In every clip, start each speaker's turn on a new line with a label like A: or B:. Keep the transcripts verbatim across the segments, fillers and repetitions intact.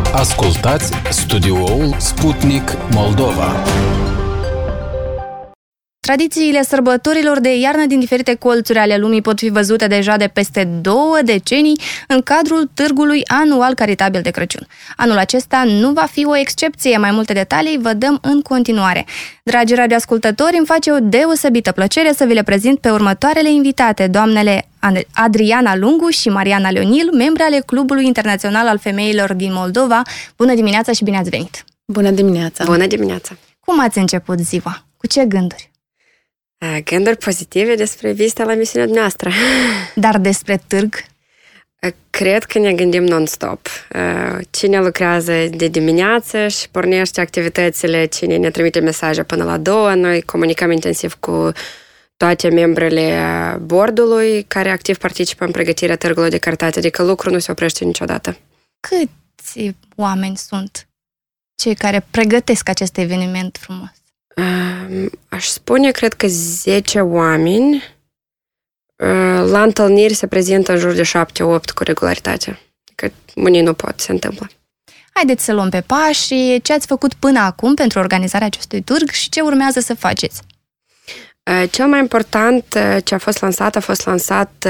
A: Ascultați studioul Sputnik Moldova.
B: Tradițiile sărbătorilor de iarnă din diferite colțuri ale lumii pot fi văzute deja de peste două decenii în cadrul târgului anual caritabil de Crăciun. Anul acesta nu va fi o excepție. Mai multe detalii vă dăm în continuare. Dragi radioascultători, îmi face o deosebită plăcere să vi le prezint pe următoarele invitate, doamnele Adriana Lungu și Mariana Leonil, membre ale Clubului Internațional al Femeilor din Moldova. Bună dimineața și bine ați venit!
C: Bună dimineața!
D: Bună dimineața!
B: Cum ați început ziua? Cu ce gânduri?
D: Gânduri pozitive despre vizita la misiunea noastră.
B: Dar despre târg?
D: Cred că ne gândim non-stop. Cine lucrează de dimineață și pornește activitățile, cine ne trimite mesaje până la două, noi comunicăm intensiv cu toate membrele bordului care activ participă în pregătirea târgului de caritate, adică lucrul nu se oprește niciodată.
B: Câți oameni sunt cei care pregătesc acest eveniment frumos?
D: Aș spune, cred că zece oameni. La întâlniri se prezintă în jur de șapte opt cu regularitate. Că unii nu pot, se întâmplă.
B: Haideți să luăm pe pași. Ce ați făcut până acum pentru organizarea acestui târg și ce urmează să faceți?
D: Cel mai important ce a fost lansat, a fost lansat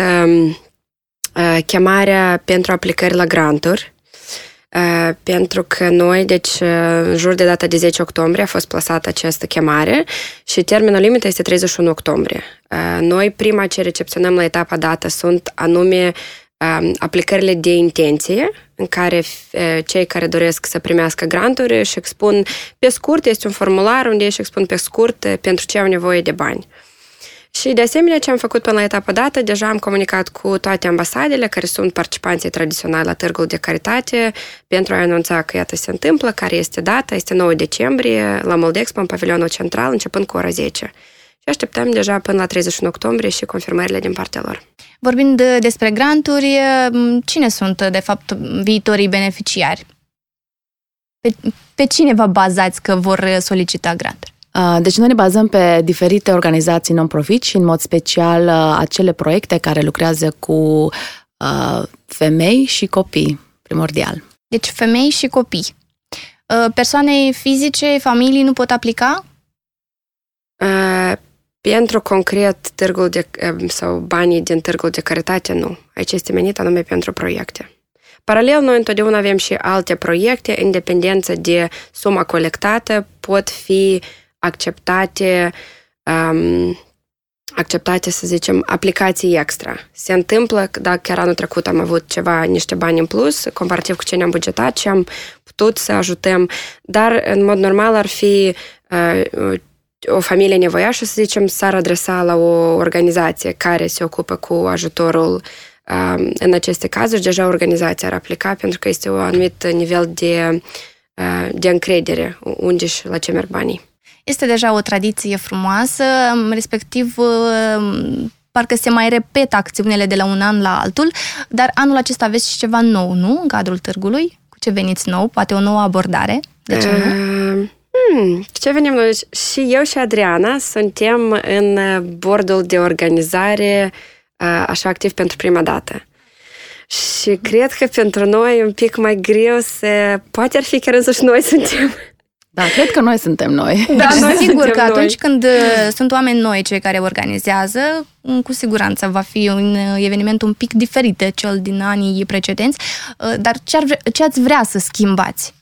D: chemarea pentru aplicări la granturi. Uh, pentru că noi, deci, în jur de data de zece octombrie a fost plasată această chemare și termenul limită este treizeci și unu octombrie. Uh, noi, prima ce recepționăm la etapa dată sunt anume uh, aplicările de intenție, în care uh, cei care doresc să primească granturi își expun pe scurt, este un formular unde își expun pe scurt uh, pentru ce au nevoie de bani. Și, de asemenea, ce am făcut până la etapa dată, deja am comunicat cu toate ambasadele care sunt participanții tradiționali la Târgul de Caritate pentru a anunța că, iată, se întâmplă, care este data, este nouă decembrie, la Moldexpo, în pavilionul central, începând cu ora zece. Și așteptăm deja până la treizeci și unu octombrie și confirmările din partea lor.
B: Vorbind despre granturi, cine sunt, de fapt, viitorii beneficiari? Pe, pe cine vă bazați că vor solicita granturi?
C: Deci noi ne bazăm pe diferite organizații non-profit și în mod special acele proiecte care lucrează cu femei și copii, primordial.
B: Deci femei și copii. Persoane fizice, familii nu pot aplica?
D: Uh, pentru concret târgul de, sau banii din Târgul de Caritate, nu. Aici este menit anume pentru proiecte. Paralel, noi întotdeauna avem și alte proiecte, în dependență de suma colectată, pot fi acceptate, um, acceptate, să zicem, aplicații extra. Se întâmplă, dacă chiar anul trecut am avut ceva, niște bani în plus, comparativ cu ce ne-am bugetat și am putut să ajutăm, dar în mod normal ar fi uh, o familie nevoiașă, să zicem, s-ar adresa la o organizație care se ocupă cu ajutorul uh, în aceste cazuri. Deja organizația ar aplica pentru că este un anumit nivel de, uh, de încredere unde și la ce merg banii.
B: Este deja o tradiție frumoasă, respectiv parcă se mai repetă acțiunile de la un an la altul, dar anul acesta aveți și ceva nou, nu? În cadrul târgului? Cu ce veniți nou? Poate o nouă abordare? De ce nu?
D: Uh, hmm, ce venim noi? Și eu și Adriana suntem în bordul de organizare așa activ pentru prima dată. Și cred că pentru noi e un pic mai greu să... Poate ar fi chiar însuși noi suntem...
C: Da, cred că noi suntem noi.
B: Da, noi sigur că atunci noi. Când sunt oameni noi cei care organizează, cu siguranță va fi un eveniment un pic diferit de cel din anii precedenți. Dar ce, ar vre- ce ați vrea să schimbați?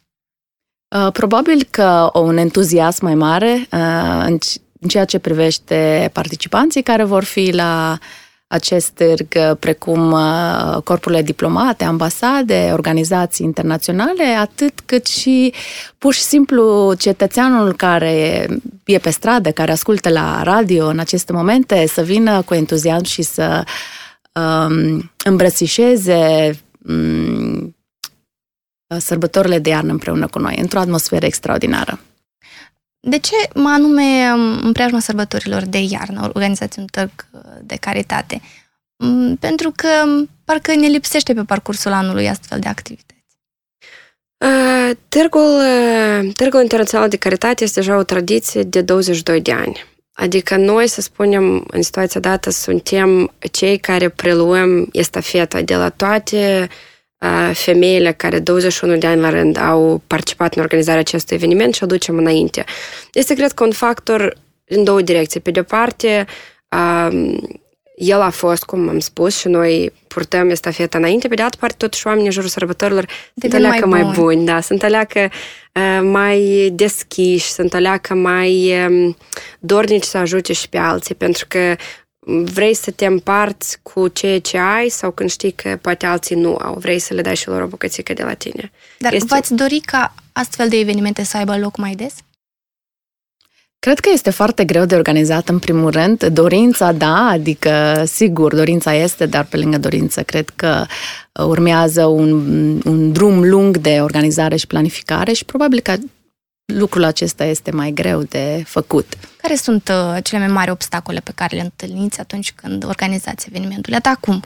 C: Probabil că un entuziasm mai mare în ceea ce privește participanții care vor fi la acest târg, precum corpurile diplomate, ambasade, organizații internaționale, atât cât și pur și simplu cetățeanul care e pe stradă, care ascultă la radio în aceste momente, să vină cu entuziasm și să um, îmbrățișeze um, sărbătorile de iarnă împreună cu noi, într-o atmosferă extraordinară.
B: De ce anume în preajma sărbătorilor de iarnă organizați un târg de caritate? Pentru că parcă ne lipsește pe parcursul anului astfel de activități.
D: Uh, târgul, Târgul Internațional de Caritate este deja o tradiție de douăzeci și doi de ani. Adică noi, să spunem, în situația dată, suntem cei care preluăm estafeta de la toate femeile care douăzeci și unu de ani la rând au participat în organizarea acestui eveniment și o ducem înainte. Este, cred că, un factor în două direcții. Pe de-o parte, el a fost, cum am spus, și noi purtăm estafeta înainte, pe de altă parte, totuși oamenii în jurul sărbătorilor sunt aleacă mai, mai buni, da, sunt aleacă uh, mai deschiși, sunt aleacă mai um, dornici să ajute și pe alții, pentru că vrei să te împarți cu ceea ce ai sau când știi că poate alții nu au, vrei să le dai și lor o bucățică de la tine.
B: Dar este... v-ați dori ca astfel de evenimente să aibă loc mai des?
C: Cred că este foarte greu de organizat, în primul rând. Dorința, da, adică, sigur, dorința este, dar pe lângă dorință, cred că urmează un, un drum lung de organizare și planificare și probabil că lucrul acesta este mai greu de făcut.
B: Care sunt uh, cele mai mari obstacole pe care le întâlniți atunci când organizați evenimentul? Iată acum.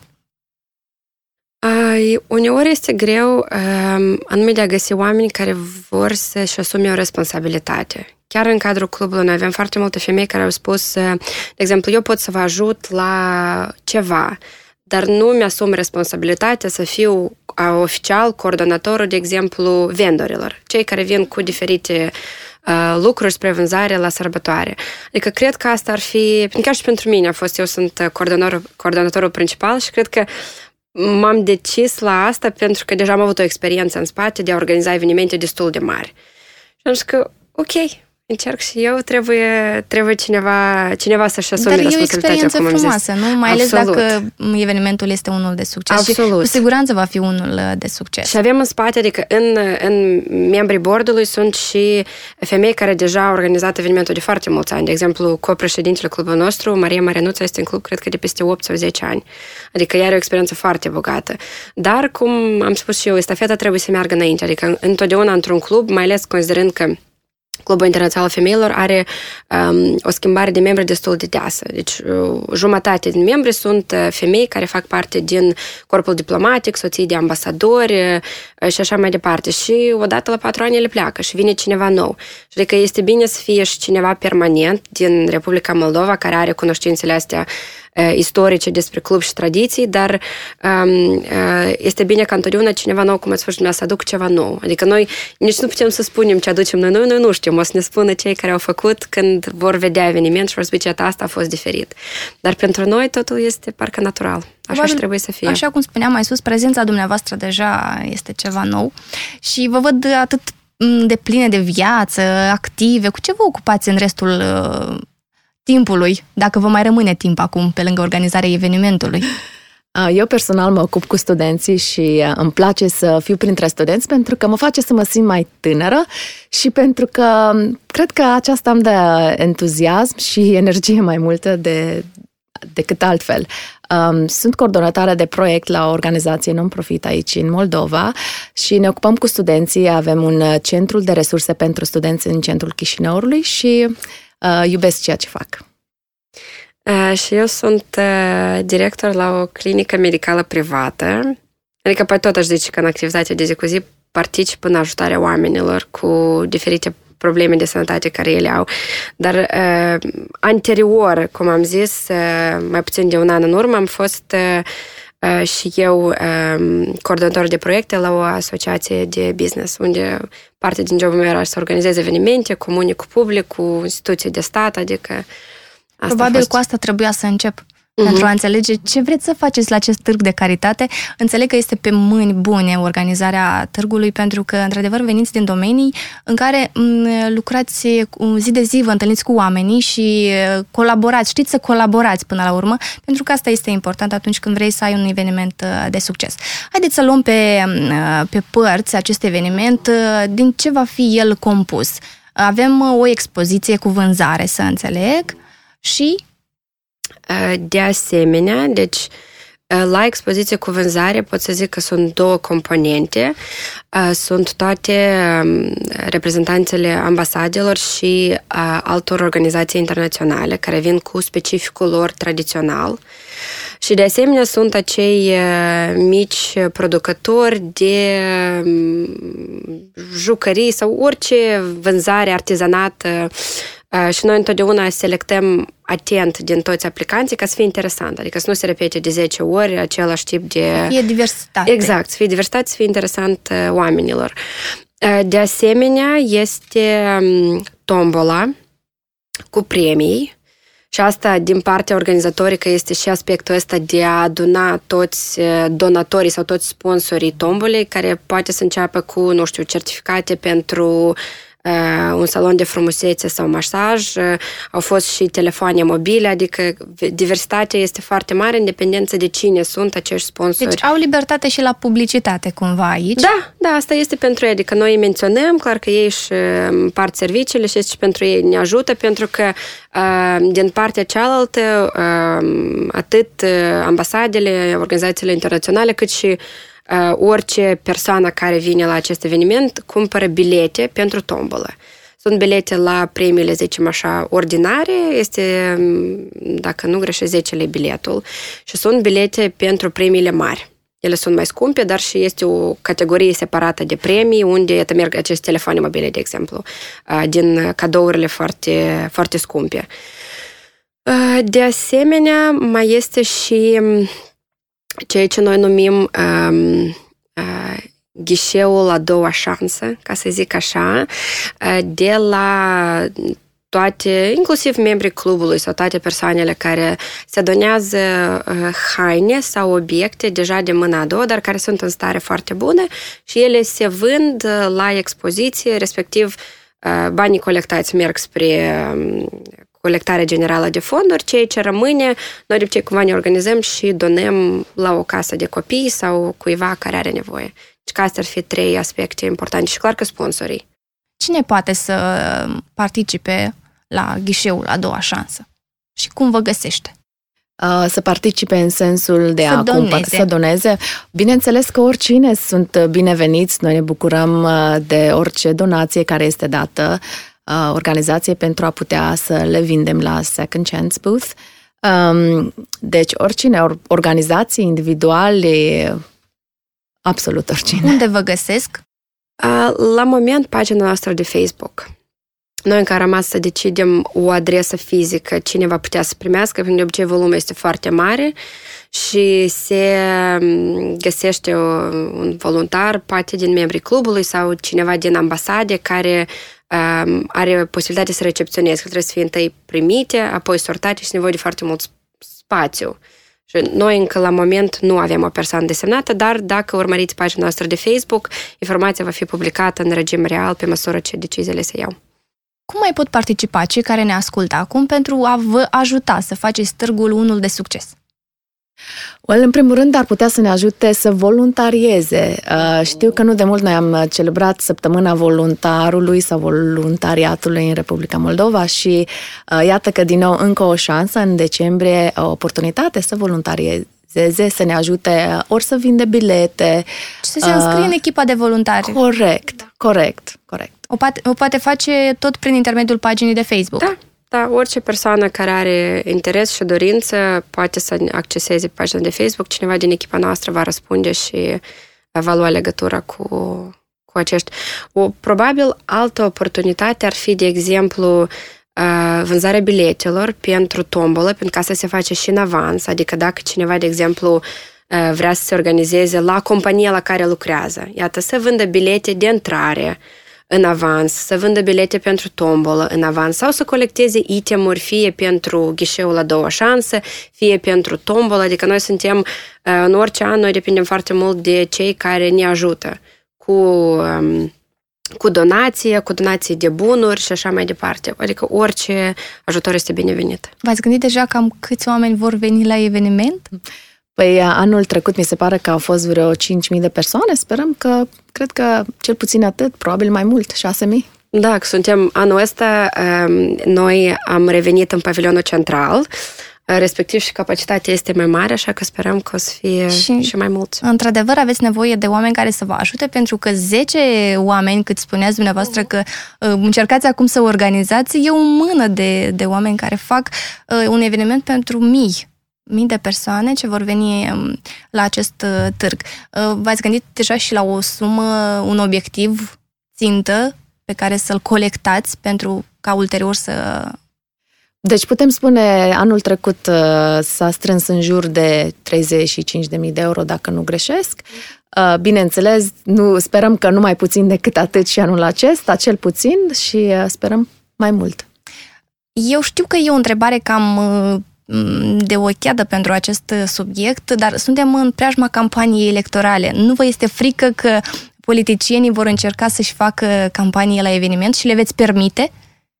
D: Uh, uneori este greu uh, anume de a găsi oameni care vor să-și asume o responsabilitate. Chiar în cadrul clubului noi avem foarte multe femei care au spus, de exemplu, eu pot să vă ajut la ceva, dar nu mi-asum responsabilitatea să fiu oficial coordonatorul, de exemplu, vendorilor, cei care vin cu diferite uh, lucruri spre vânzare la sărbătoare. Adică cred că asta ar fi, chiar și pentru mine a fost, eu sunt coordonatorul, coordonatorul principal și cred că m-am decis la asta pentru că deja am avut o experiență în spate de a organiza evenimente destul de mari. Și am zis că, ok, încerc și eu, trebuie, trebuie cineva, cineva să-și asume responsabilitatea, cum am zis.
B: Dar e o experiență frumoasă, nu? Mai ales
D: Absolut.
B: Dacă evenimentul este unul de succes.
D: Absolut.
B: Și cu siguranță va fi unul de succes.
D: Și avem în spate, adică în, în membrii bordului sunt și femei care deja au organizat evenimentul de foarte mulți ani. De exemplu, copreședintele clubului nostru, Maria Marianuța, este în club, cred că de peste opt sau zece ani. Adică ea are o experiență foarte bogată. Dar, cum am spus și eu, estafeta trebuie să meargă înainte. Adică întotdeauna într-un club, mai ales considerând că Clubul Internațional al Femeilor are um, o schimbare de membri destul de deasă. Deci, uh, jumătate din membri sunt uh, femei care fac parte din corpul diplomatic, soții de ambasadori uh, și așa mai departe. Și odată la patru ani ele pleacă și vine cineva nou. Și adică este bine să fie și cineva permanent din Republica Moldova care are cunoștințele astea uh, istorice despre club și tradiții, dar um, uh, este bine ca întotdeauna cineva nou, cum ați spus, să aduc ceva nou. Adică noi nici nu putem să spunem ce aducem noi, noi, noi nu știm. O să ne spună cei care au făcut când vor vedea eveniment și vor spune că asta a fost diferit. Dar pentru noi totul este parcă natural. Așa Probabil, și trebuie să fie.
B: Așa cum spuneam mai sus, prezența dumneavoastră deja este ceva nou și vă văd atât de pline de viață, active. Cu ce vă ocupați în restul uh, timpului, dacă vă mai rămâne timp acum pe lângă organizarea evenimentului?
C: Eu personal mă ocup cu studenții și îmi place să fiu printre studenți pentru că mă face să mă simt mai tânără și pentru că cred că aceasta îmi dă entuziasm și energie mai multă de, decât altfel. Sunt coordonatoare de proiect la o organizație non-profit aici în Moldova și ne ocupăm cu studenții. Avem un centru de resurse pentru studenți în centrul Chișinăului și uh, iubesc ceea ce fac.
D: Uh, și eu sunt uh, director la o clinică medicală privată, adică pe tot aș zice că în activitatea de zi cu zi particip în ajutarea oamenilor cu diferite probleme de sănătate care ele au. Dar uh, anterior, cum am zis, uh, mai puțin de un an în urmă, am fost uh, și eu uh, coordonator de proiecte la o asociație de business, unde parte din jobul meu era să organizez evenimente, comunic cu public, cu instituții de stat, adică asta
B: Probabil
D: fost...
B: cu asta trebuia să încep.
D: Uh-huh.
B: Pentru a înțelege ce vreți să faceți la acest târg de caritate. Înțeleg că este pe mâini bune organizarea târgului, pentru că, într-adevăr, veniți din domenii în care lucrați zi de zi, vă întâlniți cu oamenii și colaborați, știți să colaborați până la urmă, pentru că asta este important atunci când vrei să ai un eveniment de succes. Haideți să luăm pe, pe părți acest eveniment, din ce va fi el compus. Avem o expoziție cu vânzare, să înțeleg, și...
D: De asemenea, deci la expoziție cu vânzare pot să zic că sunt două componente. Sunt toate reprezentanțele ambasadelor și altor organizații internaționale care vin cu specificul lor tradițional. Și de asemenea sunt acei mici producători de jucării sau orice vânzare, artizanat Și noi întotdeauna selectăm atent din toți aplicanții ca să fie interesant, adică să nu se repete de zece ori același tip de...
B: Să fie diversitate.
D: Exact, să fie diversitate, să fie interesant oamenilor. De asemenea, este tombola cu premii și asta din partea organizatorică este și aspectul ăsta de a aduna toți donatorii sau toți sponsorii tombolei, care poate să înceapă cu, nu știu, certificate pentru Uh, un salon de frumusețe sau masaj, uh, au fost și telefoane mobile, adică diversitatea este foarte mare în dependență de cine sunt acești sponsori.
B: Deci au libertate și la publicitate cumva aici?
D: Da, da, asta este pentru ei, adică noi îi menționăm, clar că ei își împart serviciile și și pentru ei ne ajută, pentru că uh, din partea cealaltă uh, atât ambasadele, organizațiile internaționale, cât și Uh, orice persoană care vine la acest eveniment cumpără bilete pentru tombolă. Sunt bilete la premiile, zicem așa, ordinare, este, dacă nu greșesc, zece lei biletul, și sunt bilete pentru premiile mari. Ele sunt mai scumpe, dar și este o categorie separată de premii, unde iată, merg aceste telefoane mobile, de exemplu, uh, din cadourile foarte, foarte scumpe. Uh, de asemenea, mai este și ceea ce noi numim um, uh, ghișeul a doua șansă, ca să zic așa, uh, de la toate, inclusiv membrii clubului sau toate persoanele care se donează uh, haine sau obiecte deja de mâna a doua, dar care sunt în stare foarte bună și ele se vând uh, la expoziție, respectiv uh, banii colectați merg spre uh, colectarea generală de fonduri, ceea ce rămâne, noi de obicei cumva ne organizăm și donăm la o casă de copii sau cuiva care are nevoie. Deci că astea ar fi trei aspecte importante și clar că sponsorii.
B: Cine poate să participe la ghișeul a doua șansă? Și cum vă găsește?
C: Să participe în sensul de
B: să
C: a
B: doneze.
C: Cumpăr, să doneze. Bineînțeles că oricine sunt bineveniți, noi ne bucurăm de orice donație care este dată organizației pentru a putea să le vindem la Second Chance Booth. Deci oricine, organizații individuale, absolut oricine.
B: Unde vă găsesc?
D: La moment, pagina noastră de Facebook. Noi încă a rămas să decidem o adresă fizică, cine va putea să primească, pentru că de obicei volumul este foarte mare și se găsește un voluntar, poate din membrii clubului sau cineva din ambasade care um, are posibilitatea să recepționeze, că trebuie să fie întâi primite, apoi sortate și nevoie de foarte mult spațiu. Și noi încă la moment nu avem o persoană desemnată, dar dacă urmăriți pagina noastră de Facebook, informația va fi publicată în regim real pe măsură ce deciziile se iau.
B: Cum mai pot participa cei care ne ascultă acum pentru a vă ajuta să faceți târgul unul de succes?
C: Well, în primul rând, ar putea să ne ajute să voluntarieze. Uh, știu că nu de mult noi am celebrat săptămâna voluntarului sau voluntariatului în Republica Moldova și uh, iată că din nou încă o șansă în decembrie, o oportunitate să voluntarieze, să ne ajute ori să vinde bilete.
B: Și să se înscrie uh, în echipa de voluntari.
C: Corect, corect, corect.
B: O poate, o poate face tot prin intermediul paginii de Facebook.
D: Da, da, orice persoană care are interes și dorință poate să acceseze pagina de Facebook. Cineva din echipa noastră va răspunde și va lua legătura cu, cu acești. O, probabil altă oportunitate ar fi, de exemplu, vânzarea biletelor pentru tombolă, pentru că asta se face și în avans, adică dacă cineva, de exemplu, vrea să se organizeze la compania la care lucrează, iată, să vândă bilete de intrare în avans, să vândă bilete pentru tombolă în avans sau să colecteze itemuri fie pentru ghișeul a doua șansă, fie pentru tombolă, adică noi suntem, în orice an, noi depindem foarte mult de cei care ne ajută cu, cu donație, cu donații de bunuri și așa mai departe. Adică orice ajutor este binevenit.
B: V-ați gândit deja cam câți oameni vor veni la eveniment?
C: Păi anul trecut mi se pare că au fost vreo cinci mii de persoane, sperăm că, cred că cel puțin atât, probabil mai mult, șase mii.
D: Da, suntem anul ăsta, noi am revenit în pavilionul central, respectiv și capacitatea este mai mare, așa că sperăm că o să fie și, și mai mulți.
B: Într-adevăr, aveți nevoie de oameni care să vă ajute, pentru că zece oameni, cât spuneați dumneavoastră că încercați acum să organizați, e o mână de, de oameni care fac un eveniment pentru mii. mii de persoane ce vor veni la acest târg. V-ați gândit deja și la o sumă, un obiectiv țintă pe care să-l colectați pentru ca ulterior să...
C: Deci putem spune, anul trecut s-a strâns în jur de treizeci și cinci de mii de euro, dacă nu greșesc. Bineînțeles, nu, sperăm că nu mai puțin decât atât și anul acesta, cel puțin, și sperăm mai mult.
B: Eu știu că e o întrebare cam de ocheadă pentru acest subiect, dar suntem în preajma campaniei electorale. Nu vă este frică că politicienii vor încerca să-și facă campanie la eveniment și le veți permite?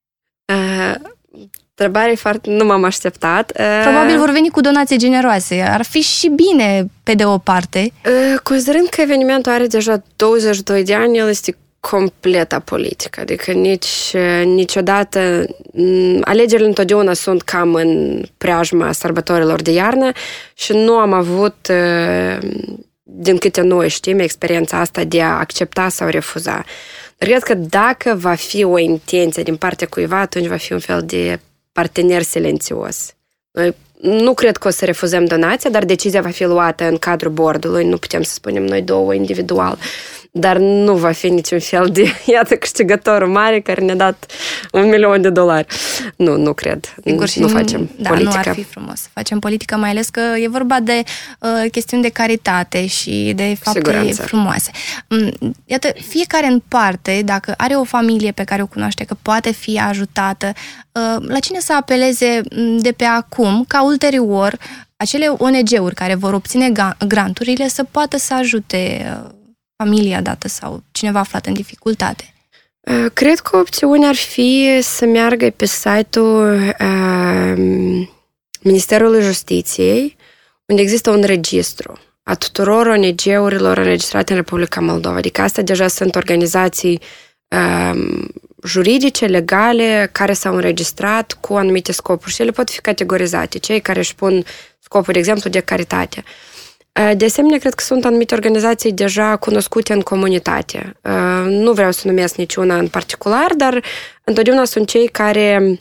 D: Uh, întrebare foarte... Nu m-am așteptat. Uh,
B: Probabil vor veni cu donații generoase. Ar fi și bine, pe de o parte.
D: Uh, considerând că evenimentul are deja douăzeci și doi de ani, el este complet apolitic. Adică nici, niciodată... Alegerile întotdeauna sunt cam în preajma sărbătorilor de iarnă și nu am avut... Uh, din câte noi știm, experiența asta de a accepta sau refuza. Dar cred că dacă va fi o intenție din partea cuiva, atunci va fi un fel de partener silențios. Noi nu cred că o să refuzăm donația, dar decizia va fi luată în cadrul bordului, nu putem să spunem noi două individual. Dar nu va fi niciun fel de, iată, câștigătorul mare care ne-a dat un milion de dolari. Nu, nu cred.
B: Sigur,
D: nu, nu facem
B: da,
D: politică.
B: Nu ar fi frumos să facem politică, mai ales că e vorba de uh, chestiuni de caritate și de fapte
D: Siguranță.
B: frumoase. Iată, fiecare în parte, dacă are o familie pe care o cunoaște, că poate fi ajutată, uh, la cine să apeleze de pe acum, ca ulterior acele O N G-uri care vor obține granturile să poată să ajute uh, familia dată sau cineva aflat în dificultate?
D: Cred că opțiunea ar fi să meargă pe site-ul uh, Ministerului Justiției, unde există un registru a tuturor O N G-urilor înregistrate în Republica Moldova. Adică astea deja sunt organizații uh, juridice, legale, care s-au înregistrat cu anumite scopuri și ele pot fi categorizate. Cei care își pun scopul, de exemplu, de caritate. De asemenea, cred că sunt anumite organizații deja cunoscute în comunitate. Nu vreau să numesc niciuna în particular, dar întotdeauna sunt cei care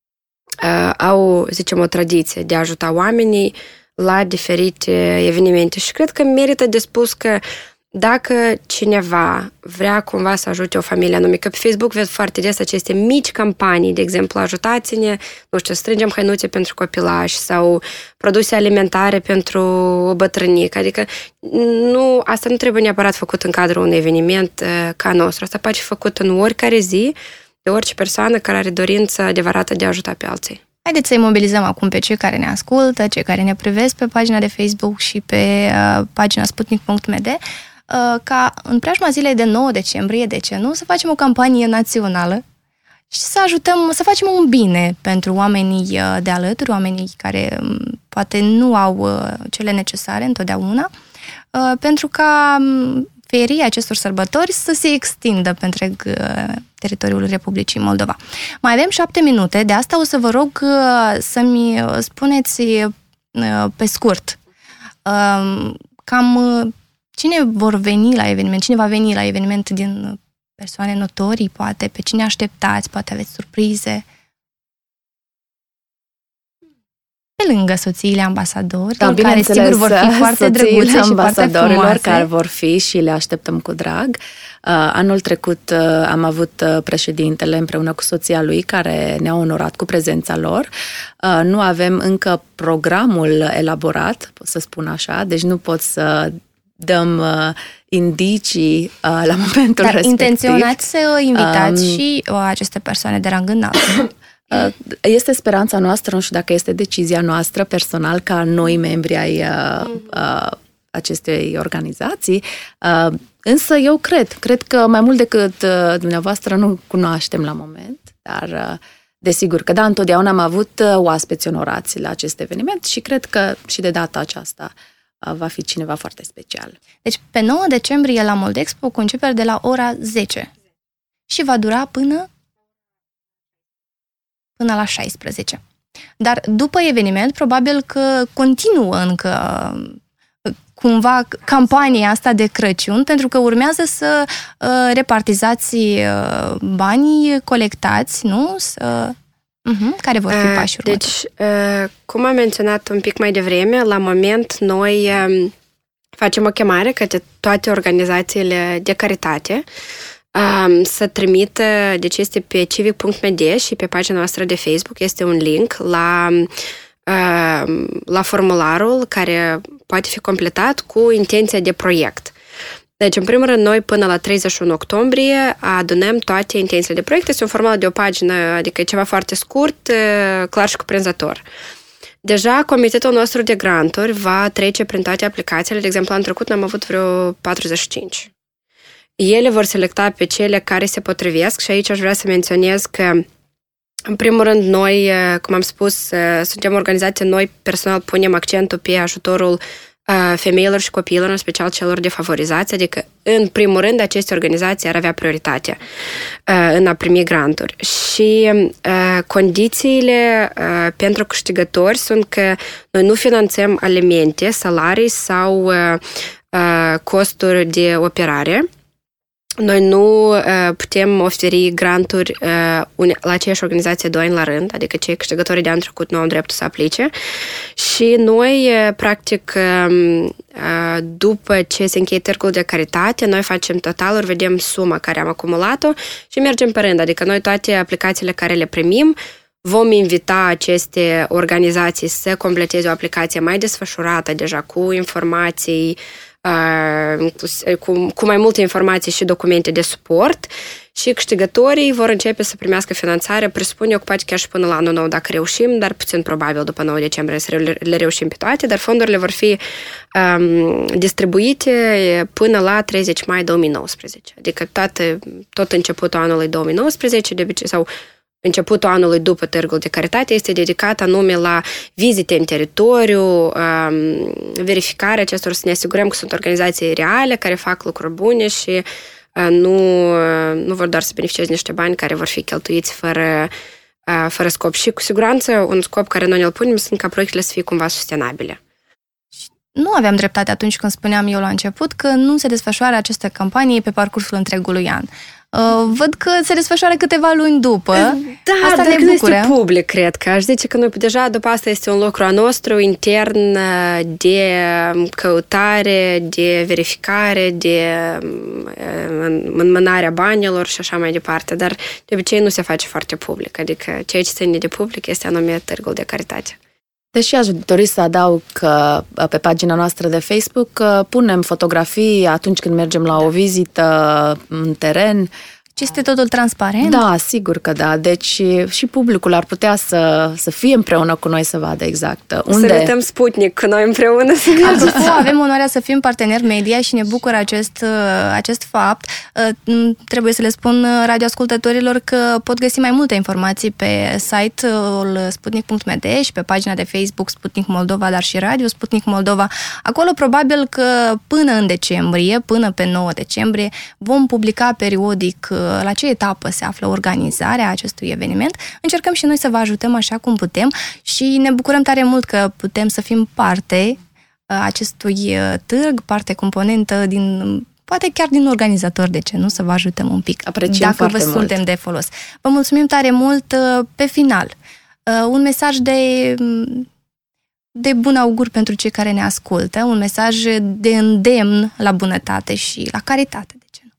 D: au, zicem, o tradiție de a ajuta oamenii la diferite evenimente. Și cred că merită de spus că dacă cineva vrea cumva să ajute o familie anume, că pe Facebook văd foarte des aceste mici campanii, de exemplu, ajutați-ne, nu știu, strângem hăinuțe pentru copilași sau produse alimentare pentru o bătrânică, adică nu, asta nu trebuie neapărat făcut în cadrul unui eveniment uh, ca nostru, asta poate fi făcut în oricare zi, de orice persoană care are dorință adevărată de a ajuta pe alții.
B: Haideți să-i mobilizăm acum pe cei care ne ascultă, cei care ne privesc pe pagina de Facebook și pe uh, pagina sputnik punct m d, ca în preajma zilei de nouă decembrie, de ce nu, să facem o campanie națională și să ajutăm, să facem un bine pentru oamenii de alături, oamenii care poate nu au cele necesare întotdeauna, pentru ca feria acestor sărbători să se extindă pe întreg teritoriul Republicii Moldova. Mai avem șapte minute, de asta o să vă rog să-mi spuneți pe scurt cam cine vor veni la eveniment, cine va veni la eveniment din persoane notorii, poate, pe cine așteptați, poate aveți surprize. Pe lângă soțiile ambasadori, da, care sigur vor fi foarte drăguțe și foarte frumoase.
C: Care vor fi și le așteptăm cu drag. Anul trecut am avut președintele împreună cu soția lui care ne-au onorat cu prezența lor. Nu avem încă programul elaborat, pot să spun așa, deci nu pot să dăm uh, indicii uh, la momentul
B: Dar
C: respectiv.
B: Dar intenționați să invitați um, și uh, aceste persoane de rang înalt.
C: Uh, este speranța noastră, nu știu dacă este decizia noastră personal ca noi membri ai uh, uh, acestei organizații, uh, însă eu cred, cred că mai mult decât uh, dumneavoastră nu cunoaștem la moment, dar uh, desigur că da, întotdeauna am avut uh, oaspeți onorați la acest eveniment și cred că și de data aceasta va fi cineva foarte special.
B: Deci, pe nouă decembrie la Moldexpo, cu începere de la ora zece. Și va dura până până la șaisprezece. Dar după eveniment, probabil că continuă încă cumva campania asta de Crăciun, pentru că urmează să uh, repartizați uh, banii colectați, nu? Să... Uh-huh. Care vor fi pașii următori?
D: Deci, cum am menționat un pic mai devreme, la moment noi facem o chemare către toate organizațiile de caritate um, să trimită, deci este pe civic punct m d și pe pagina noastră de Facebook este un link la, uh, la formularul care poate fi completat cu intenția de proiect. Deci, în primul rând, noi până la treizeci și unu octombrie adunăm toate intențiile de proiect. Este un formular de o pagină, adică ceva foarte scurt, clar și cuprinzător. Deja comitetul nostru de granturi va trece prin toate aplicațiile. De exemplu, anul trecut am avut vreo patruzeci și cinci. Ele vor selecta pe cele care se potrivesc și aici aș vrea să menționez că, în primul rând, noi, cum am spus, suntem organizație, noi personal punem accentul pe ajutorul femeilor și copiilor, în special celor defavorizați, adică, în primul rând, aceste organizații ar avea prioritate în a primi granturi. Și uh, condițiile uh, pentru câștigători sunt că noi nu finanțăm alimente, salarii sau uh, uh, costuri de operare. Noi nu uh, putem oferi granturi uh, la aceeași organizație doi ani la rând, adică cei câștigătorii de anul trecut nu au dreptul să aplice. Și noi, uh, practic, uh, uh, după ce se încheie târgul de caritate, noi facem totaluri, vedem suma care am acumulat-o și mergem pe rând. Adică noi toate aplicațiile care le primim, vom invita aceste organizații să completeze o aplicație mai desfășurată, deja cu informații, Cu, cu mai multe informații și documente de suport și câștigătorii vor începe să primească finanțare, presupun eu, poate chiar și până la anul nou dacă reușim, dar puțin probabil după nouă decembrie să le reușim pe toate, dar fondurile vor fi um, distribuite până la treizeci mai două mii nouăsprezece. Adică toate, tot începutul anului două mii nouăsprezece, de obicei, sau începutul anului după târgul de caritate este dedicat anume la vizite în teritoriu, verificarea acestor, să ne asigurăm că sunt organizații reale care fac lucruri bune și nu, nu vor doar să beneficieze niște bani care vor fi cheltuiți fără, fără scop. Și cu siguranță un scop care noi ne-l punem sunt ca proiectele să fie cumva sustenabile.
B: Nu aveam dreptate atunci când spuneam eu la început că nu se desfășoară aceste campanii pe parcursul întregului an. Uh, văd că se desfășoară câteva luni după.
D: Da,
B: asta
D: dar
B: ne bucură.
D: Este public, cred că. Aș zice că noi deja după asta este un lucru al nostru intern de căutare, de verificare, de înmânarea banilor și așa mai departe. Dar de obicei nu se face foarte public. Adică ceea ce ține de public este anume târgul de caritate.
C: Deși aș dori să adaug că pe pagina noastră de Facebook punem fotografii atunci când mergem la o vizită în teren.
B: Este totul transparent?
C: Da, sigur că da. Deci și publicul ar putea să, să fie împreună cu noi să vadă exact unde...
D: Să vedem Sputnik cu noi împreună.
B: Apropo, avem onoarea să fim parteneri media și ne bucură acest, acest fapt. Trebuie să le spun radioascultătorilor că pot găsi mai multe informații pe site-ul sputnik punct m d și pe pagina de Facebook Sputnik Moldova, dar și radio Sputnik Moldova. Acolo probabil că până în decembrie, până pe nouă decembrie, vom publica periodic la ce etapă se află organizarea acestui eveniment. Încercăm și noi să vă ajutăm așa cum putem și ne bucurăm tare mult că putem să fim parte acestui târg, parte componentă din, poate chiar din organizator, de ce nu, să vă ajutăm un pic.
C: Apreciem
B: dacă vă
C: mult.
B: Suntem de folos. Vă mulțumim tare mult. Pe final, un mesaj de de bun augur pentru cei care ne ascultă, un mesaj de îndemn la bunătate și la caritate.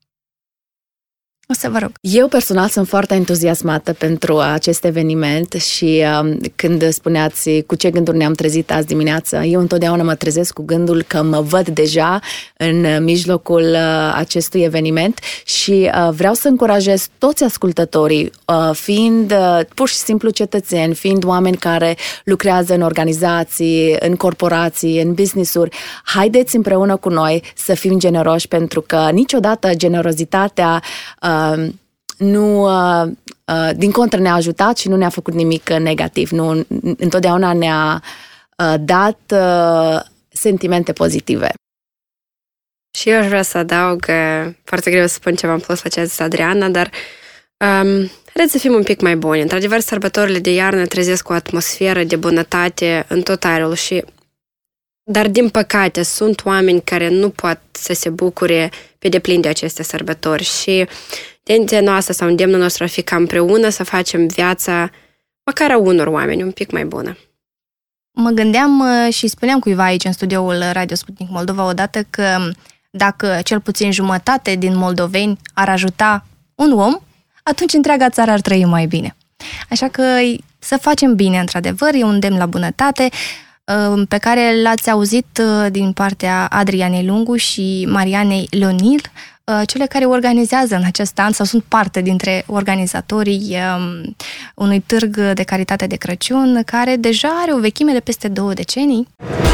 B: O să vă rog.
C: Eu personal sunt foarte entuziasmată pentru acest eveniment și um, când spuneați cu ce gânduri ne-am trezit azi dimineață, eu întotdeauna mă trezesc cu gândul că mă văd deja în mijlocul uh, acestui eveniment și uh, vreau să încurajez toți ascultătorii, uh, fiind uh, pur și simplu cetățeni, fiind oameni care lucrează în organizații, în corporații, în business-uri, haideți împreună cu noi să fim generoși, pentru că niciodată generozitatea uh, nu, din contră ne-a ajutat și nu ne-a făcut nimic negativ. Nu, întotdeauna ne-a dat sentimente pozitive.
D: Și eu aș vrea să adaug, foarte greu să spun ceva în plus la ce a zis Adriana, dar um, haideți să fim un pic mai buni. Într-adevăr, sărbătorile de iarnă trezesc o atmosferă de bunătate în tot aerul și dar, din păcate, sunt oameni care nu pot să se bucure pe deplin de aceste sărbători și intenția noastră sau îndemnul nostru ar fi ca împreună să facem viața măcar a unor oameni un pic mai bună.
B: Mă gândeam și spuneam cuiva aici în studioul Radio Sputnik Moldova odată că dacă cel puțin jumătate din moldoveni ar ajuta un om, atunci întreaga țară ar trăi mai bine. Așa că să facem bine, într-adevăr, e un îndemn la bunătate pe care l-ați auzit din partea Adrianei Lungu și Marianei Leonil, cele care organizează în acest an sau sunt parte dintre organizatorii um, unui târg de caritate de Crăciun care deja are o vechime de peste două decenii.